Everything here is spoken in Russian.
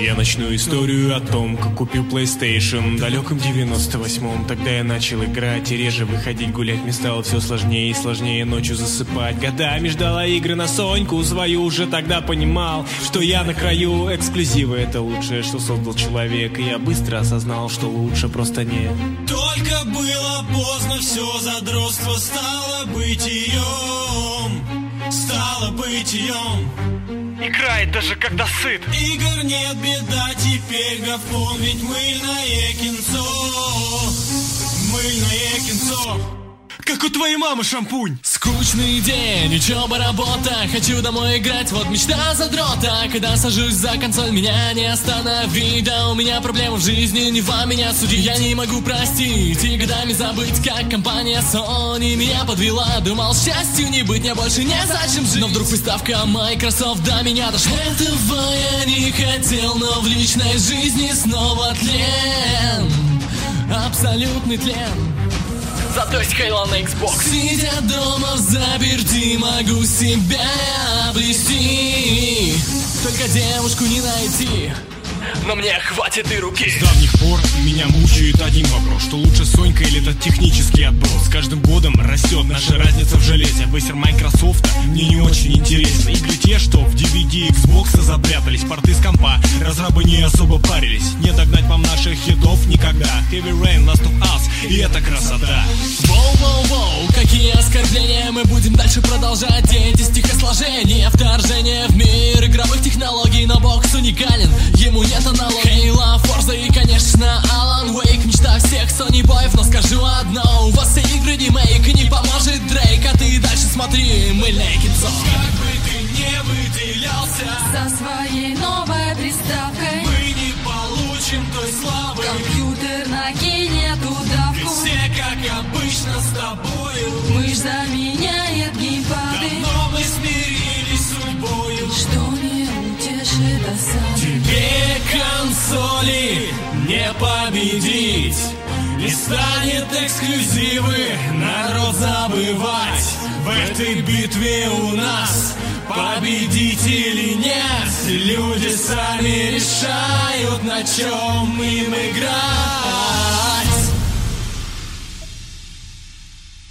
Я начну историю о том, как купил PlayStation в далеком 98-м. Тогда я начал играть и реже выходить гулять. Мне стало все сложнее и сложнее ночью засыпать. Годами ждала игры на Соньку свою. Уже тогда понимал, что я на краю. Эксклюзивы — это лучшее, что создал человек. И я быстро осознал, что лучше просто нет. Только было поздно, все задротство стало бытием. Стало бытием. Играет даже когда сыт. Игр нет, беда, теперь гафон, ведь мыльное кинцо. Мыльное кинцо. Как у твоей мамы шампунь. Скучный день, учеба, работа. Хочу домой играть, вот мечта задрота. Когда сажусь за консоль, меня не остановить. Да у меня проблемы в жизни, не вам меня судить. Я не могу простить и годами забыть, как компания Sony меня подвела. Думал, счастью не быть, мне больше незачем жить. Но вдруг приставка Microsoft до меня дошла. Этого я не хотел, но в личной жизни снова тлен. Абсолютный тлен. Зато есть Halo на Xbox. Сидя дома взаперти, могу себя обрести. Только девушку не найти, но мне хватит и руки. С давних пор меня мучает один вопрос: что лучше, Сонька или этот технический отброс? С каждым годом растет наша разница в железе. Высер Майкрософта мне не очень интересно. Игры те, что в DVD Xbox запрятались. Порты с компа, разрабы не особо парились. Не догнать вам наших хитов никогда. Heavy Rain, Last of Us, и это красота. Воу-воу-воу, какие оскорбления. Мы будем дальше продолжать эти стихосложения. Вторжение в мир игровых технологий, но бокс уникален, ему нет аналогии. Halo, Forza и, конечно, Alan Wake. Мечта всех Sony боев, но скажу одно: у вас все игры ремейк, и не поможет Дрейк. А ты дальше смотри, мыльное кинцо. Как бы ты не выделялся со своей новой приставкой, мы не получим той славы. Компьютер накинет туда вкус. Все, как обычно, с тобою. Мышь заменяет геймпады. Давно мы смирились с судьбою. Что не утешит досаду. Тебе консоли не победить. Не станет эксклюзивы народ забывать. В этой битве у нас победителей нет. Люди сами решают, на чем им играть.